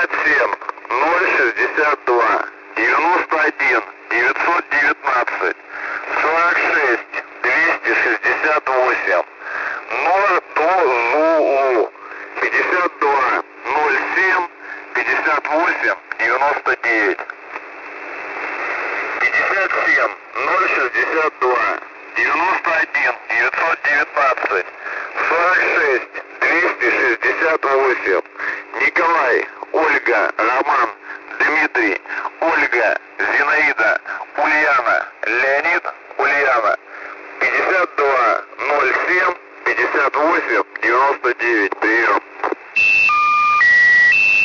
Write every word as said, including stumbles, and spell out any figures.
пятьдесят семь ноль шестьдесят два девяносто один девятьсот девятнадцать сорок шесть двести шестьдесят восемь Нортозуу пятьдесят два ноль семь пятьдесят восемь девяносто девять пятьдесят семь ноль шестьдесят два девяносто один девятьсот девятнадцать сорок шесть двести шестьдесят восемь Николай, Ольга, Роман, Дмитрий, Ольга, Зинаида,